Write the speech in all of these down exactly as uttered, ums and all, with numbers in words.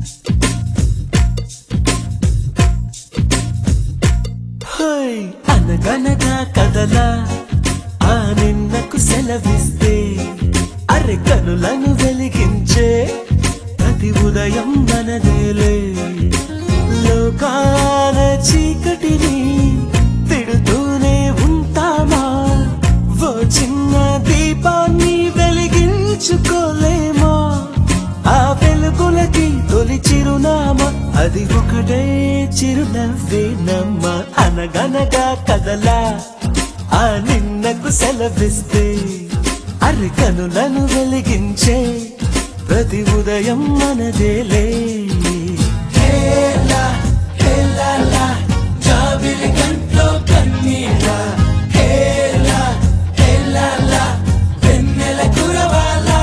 హోయ్ అనగనగా కదలా ఆ నిన్నకు సెలవిస్తే అరె కనులను వెలిగించే ప్రతి ఉదయం మనదేలే లోకాల చీకటిని తిడుతూనే ఉంటామా ఓ చిన్న దీపాన్ని వెలిగించుకోలేమా ఆ వెలుగులకి తొలి చిరునామా అది ఒకటే చిరునవ్వేనమ్మా అనగనగా కదలా ఆ నిన్నకు సెలవిస్తే అరి కనులను వెలిగించే ప్రతి ఉదయం మనదేలే హేలా హేలా లా జాబిలి గంట్లో కన్నీరా హేలా హేలా లా వెన్నెల కురవాలా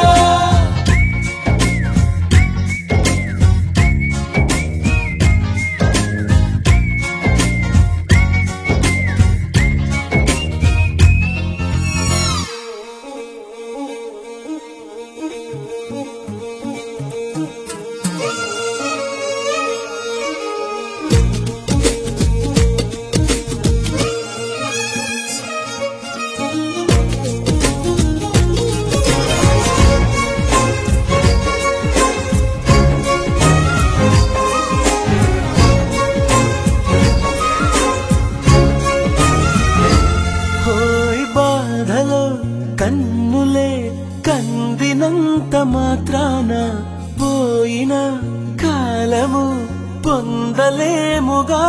కన్నులే కందినంత మాత్రాన పోయిన కాలము పొందలేముగా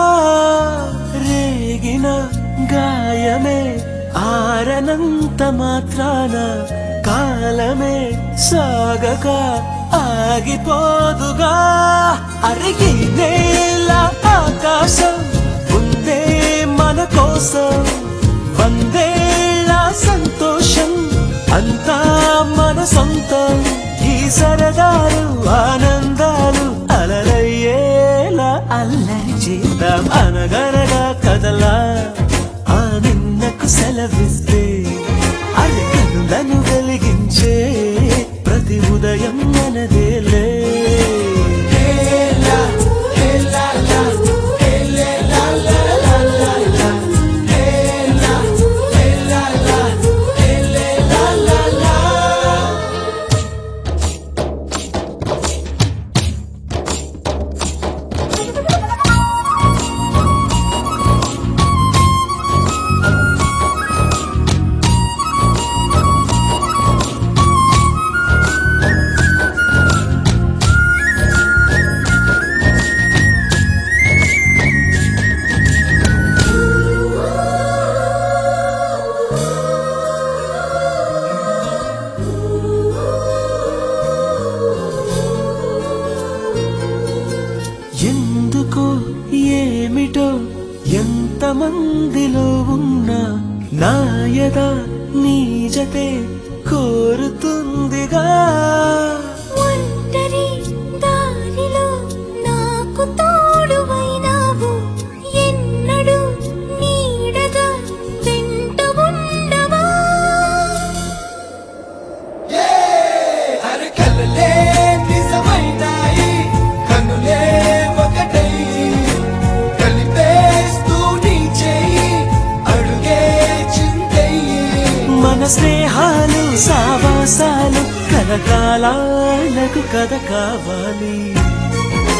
రేగిన గాయమే ఆరనంత మాత్రాన కాలమే సాగక ఆగిపోదుగా అరిగి నేల ఆకాశం ఉందే మన కోసం వందేళ్ళ సంతోషం అంతా మన సొంతం ఈ సరదాలు ఆనందాలు అలరయ్యేలా అల్లరి చేద్దాం అనగనగా కదలా ఆ నిన్నకు సెలవిస్తే అది కనులను వెలిగించే ప్రతి ఉదయం మనదేలే ఎందుకో ఏమిటో ఎంతమందిలో ఉన్నా నాయద నీ జతే కోరుతుందిగా ఒంటరి దారిలో నాకు తోడువైనావు ఎన్నడూ నీడగా వెంట ఉండవా అరకలలే నిజమైనాయి కనులే ఒకటై కలిపేస్తూ నీ చేయి అడుగే చింతయ్యి మన స్నేహాలు సావాసాలు కలకాలాలకు కథ కావాలి